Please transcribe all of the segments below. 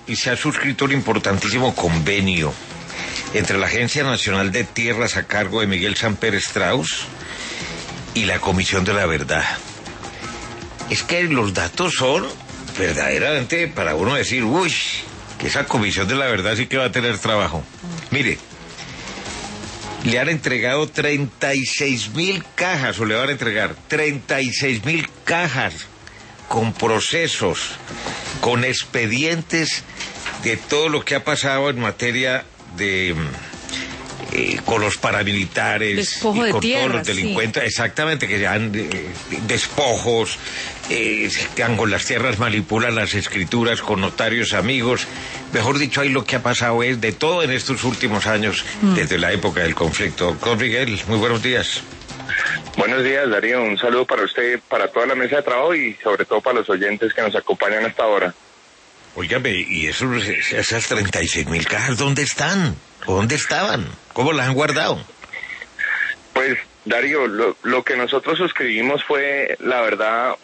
y se ha suscrito un importantísimo convenio entre la Agencia Nacional de Tierras a cargo de Miguel Samper Strauss y la Comisión de la Verdad. Es que los datos son verdaderamente para uno decir, uy, que esa Comisión de la Verdad sí que va a tener trabajo. Mire, le han entregado 36.000 cajas, o le van a entregar 36.000 cajas con procesos, con expedientes de todo lo que ha pasado en materia de con los paramilitares despojo y con tierras, todos los delincuentes, sí. Exactamente, que sean despojos, que con las tierras manipulan las escrituras con notarios amigos. Mejor dicho, ahí lo que ha pasado es de todo en estos últimos años, desde la época del conflicto. Doctor Miguel, muy buenos días. Buenos días, Darío. Un saludo para usted, para toda la mesa de trabajo y sobre todo para los oyentes que nos acompañan hasta ahora. Óigame, ¿y esas 36.000 cajas dónde están? ¿O dónde estaban? ¿Cómo las han guardado? Pues, Darío, lo que nosotros suscribimos fue, la verdad,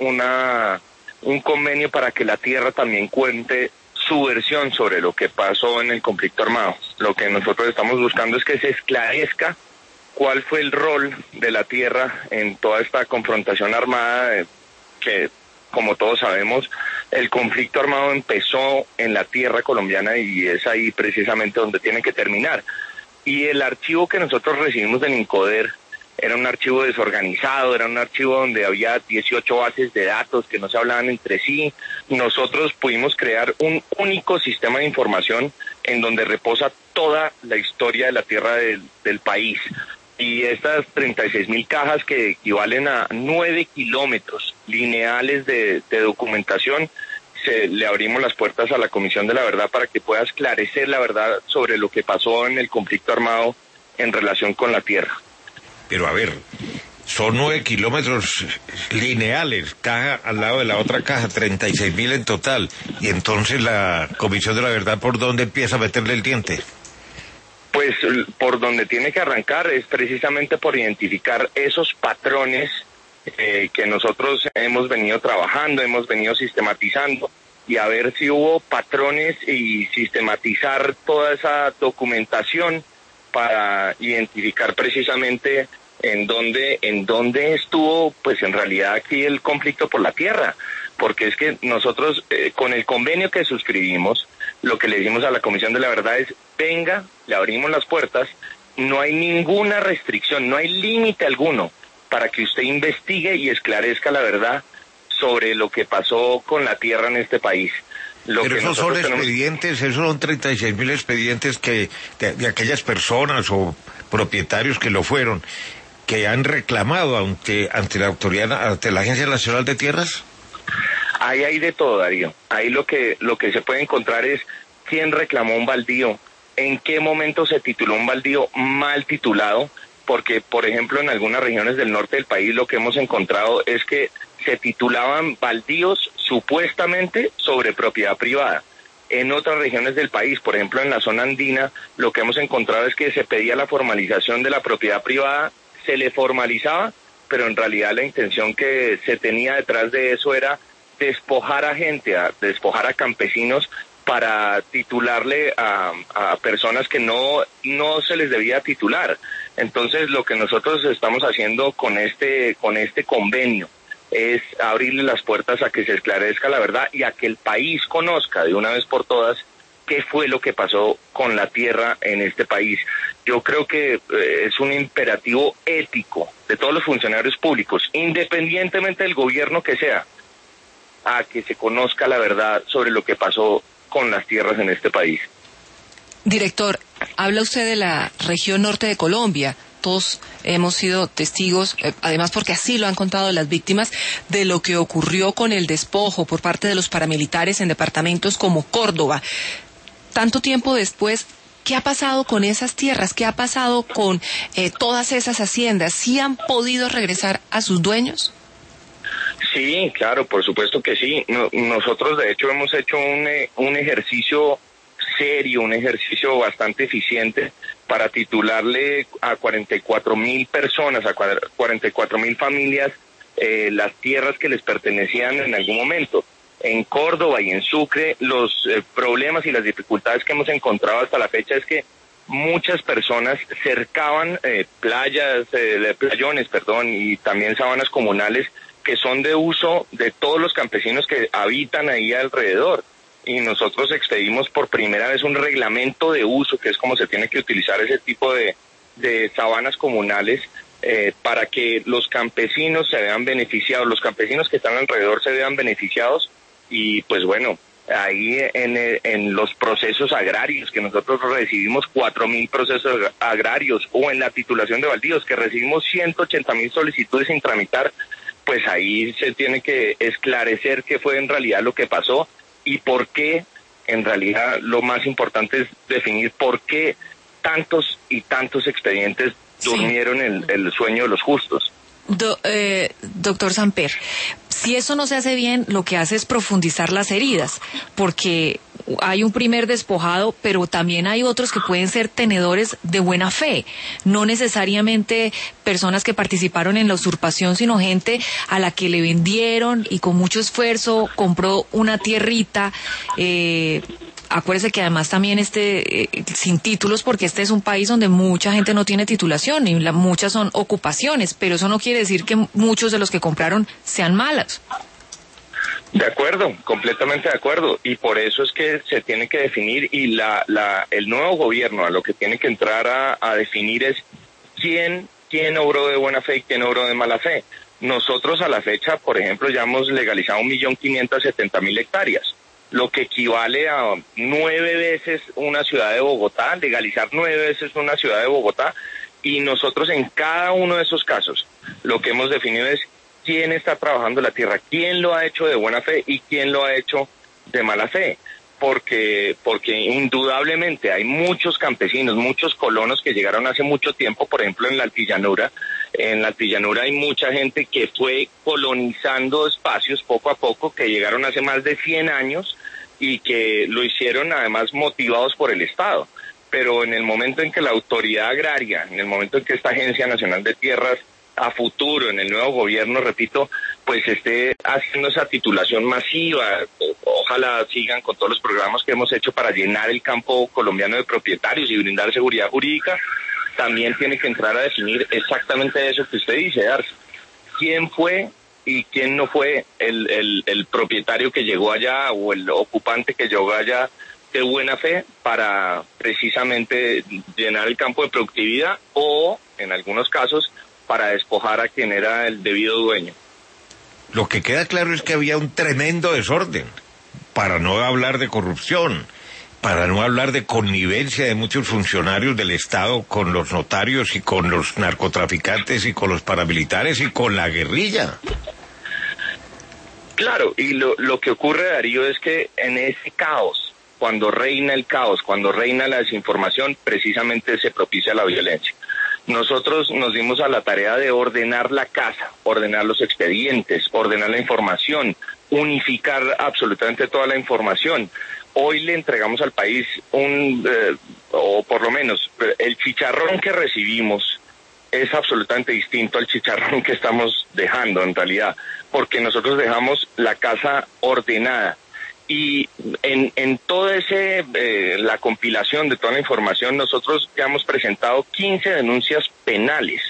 un convenio para que la tierra también cuente su versión sobre lo que pasó en el conflicto armado. Lo que nosotros estamos buscando es que se esclarezca cuál fue el rol de la tierra en toda esta confrontación armada que, como todos sabemos, el conflicto armado empezó en la tierra colombiana y es ahí precisamente donde tiene que terminar. Y el archivo que nosotros recibimos del INCODER era un archivo desorganizado, era un archivo donde había 18 bases de datos que no se hablaban entre sí. Nosotros pudimos crear un único sistema de información en donde reposa toda la historia de la tierra del país. Y estas 36.000 cajas que equivalen a 9 kilómetros lineales de documentación, le abrimos las puertas a la Comisión de la Verdad para que pueda esclarecer la verdad sobre lo que pasó en el conflicto armado en relación con la tierra. Pero a ver, son 9 kilómetros lineales, caja al lado de la otra caja, 36.000 en total. Y entonces la Comisión de la Verdad, ¿por dónde empieza a meterle el diente? Pues por donde tiene que arrancar es precisamente por identificar esos patrones que nosotros hemos venido trabajando, hemos venido sistematizando y a ver si hubo patrones y sistematizar toda esa documentación para identificar precisamente en dónde estuvo pues en realidad aquí el conflicto por la tierra, porque es que nosotros con el convenio que suscribimos, lo que le dijimos a la Comisión de la Verdad es, venga, le abrimos las puertas, no hay ninguna restricción, no hay límite alguno para que usted investigue y esclarezca la verdad sobre lo que pasó con la tierra en este país. Pero esos son expedientes, esos son 36.000 expedientes que de aquellas personas o propietarios que lo fueron, que han reclamado ante la autoridad, ante la Agencia Nacional de Tierras. Ahí hay de todo, Darío. Ahí lo que se puede encontrar es quién reclamó un baldío, en qué momento se tituló un baldío mal titulado, porque, por ejemplo, en algunas regiones del norte del país lo que hemos encontrado es que se titulaban baldíos supuestamente sobre propiedad privada. En otras regiones del país, por ejemplo en la zona andina, lo que hemos encontrado es que se pedía la formalización de la propiedad privada, se le formalizaba, pero en realidad la intención que se tenía detrás de eso era despojar a gente, despojar a campesinos para titularle a personas que no se les debía titular. Entonces lo que nosotros estamos haciendo con este convenio es abrirle las puertas a que se esclarezca la verdad y a que el país conozca de una vez por todas qué fue lo que pasó con la tierra en este país. Yo creo que es un imperativo ético de todos los funcionarios públicos, independientemente del gobierno que sea, a que se conozca la verdad sobre lo que pasó con las tierras en este país. Director, habla usted de la región norte de Colombia. Todos hemos sido testigos, además porque así lo han contado las víctimas, de lo que ocurrió con el despojo por parte de los paramilitares en departamentos como Córdoba. Tanto tiempo después, ¿qué ha pasado con esas tierras? ¿Qué ha pasado con todas esas haciendas? ¿Sí han podido regresar a sus dueños? Sí, claro, por supuesto que sí. Nosotros, de hecho, hemos hecho un ejercicio serio, un ejercicio bastante eficiente para titularle a 44.000 personas, a 44.000 familias, las tierras que les pertenecían en algún momento. en Córdoba y en Sucre, los problemas y las dificultades que hemos encontrado hasta la fecha es que muchas personas cercaban playones, y también sabanas comunales que son de uso de todos los campesinos que habitan ahí alrededor. Y nosotros expedimos por primera vez un reglamento de uso, que es como se tiene que utilizar ese tipo de sabanas comunales, para que los campesinos se vean beneficiados, los campesinos que están alrededor se vean beneficiados. Y pues bueno, ahí en los procesos agrarios, que nosotros recibimos 4.000 procesos agrarios, o en la titulación de baldíos, que recibimos 180.000 solicitudes sin tramitar, pues ahí se tiene que esclarecer qué fue en realidad lo que pasó y por qué. En realidad lo más importante es definir por qué tantos y tantos expedientes durmieron el sueño de los justos. Doctor Samper, si eso no se hace bien, lo que hace es profundizar las heridas, porque hay un primer despojado, pero también hay otros que pueden ser tenedores de buena fe, no necesariamente personas que participaron en la usurpación, sino gente a la que le vendieron y con mucho esfuerzo compró una tierrita. Acuérdese que además también sin títulos, porque este es un país donde mucha gente no tiene titulación y muchas son ocupaciones, pero eso no quiere decir que muchos de los que compraron sean malas. De acuerdo, completamente de acuerdo, y por eso es que se tiene que definir, y el nuevo gobierno a lo que tiene que entrar a definir es quién obró de buena fe y quién obró de mala fe. Nosotros a la fecha, por ejemplo, ya hemos legalizado 1.570.000 hectáreas, lo que equivale a 9 veces una ciudad de Bogotá, legalizar 9 veces una ciudad de Bogotá, y nosotros en cada uno de esos casos lo que hemos definido es quién está trabajando la tierra, quién lo ha hecho de buena fe y quién lo ha hecho de mala fe, porque indudablemente hay muchos campesinos, muchos colonos que llegaron hace mucho tiempo, por ejemplo en la Altillanura hay mucha gente que fue colonizando espacios poco a poco, que llegaron hace más de 100 años y que lo hicieron además motivados por el Estado. Pero en el momento en que la autoridad agraria, en el momento en que esta Agencia Nacional de Tierras a futuro, en el nuevo gobierno, repito, pues esté haciendo esa titulación masiva, ojalá sigan con todos los programas que hemos hecho para llenar el campo colombiano de propietarios y brindar seguridad jurídica, también tiene que entrar a definir exactamente eso que usted dice, Darcy. ¿Quién fue y quién no fue el propietario que llegó allá o el ocupante que llegó allá de buena fe para precisamente llenar el campo de productividad o, en algunos casos, para despojar a quien era el debido dueño? Lo que queda claro es que había un tremendo desorden, para no hablar de corrupción, para no hablar de connivencia de muchos funcionarios del Estado con los notarios y con los narcotraficantes y con los paramilitares y con la guerrilla. Claro, y lo que ocurre, Darío, es que en ese caos, cuando reina el caos, cuando reina la desinformación, precisamente se propicia la violencia. Nosotros nos dimos a la tarea de ordenar la casa, ordenar los expedientes, ordenar la información, unificar absolutamente toda la información. Hoy le entregamos al país o por lo menos el chicharrón que recibimos es absolutamente distinto al chicharrón que estamos dejando en realidad, porque nosotros dejamos la casa ordenada. Y en toda la compilación de toda la información, nosotros ya hemos presentado 15 denuncias penales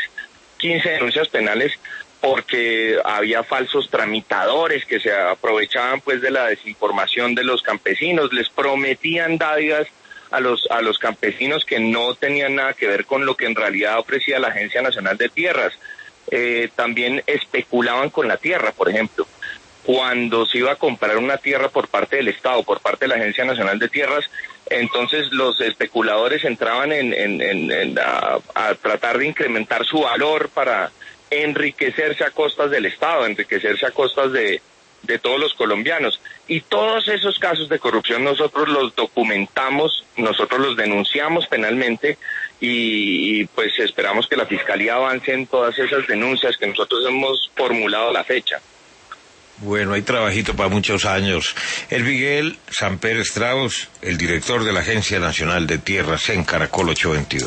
porque había falsos tramitadores que se aprovechaban pues de la desinformación de los campesinos, les prometían dádivas a los campesinos que no tenían nada que ver con lo que en realidad ofrecía la Agencia Nacional de Tierras. También especulaban con la tierra, por ejemplo. Cuando se iba a comprar una tierra por parte del Estado, por parte de la Agencia Nacional de Tierras, entonces los especuladores entraban a tratar de incrementar su valor para enriquecerse a costas del Estado, enriquecerse a costas de todos los colombianos. Y todos esos casos de corrupción nosotros los documentamos, nosotros los denunciamos penalmente y pues esperamos que la Fiscalía avance en todas esas denuncias que nosotros hemos formulado a la fecha. Bueno, hay trabajito para muchos años. El Miguel Samper Strauss, el director de la Agencia Nacional de Tierras en Caracol 822.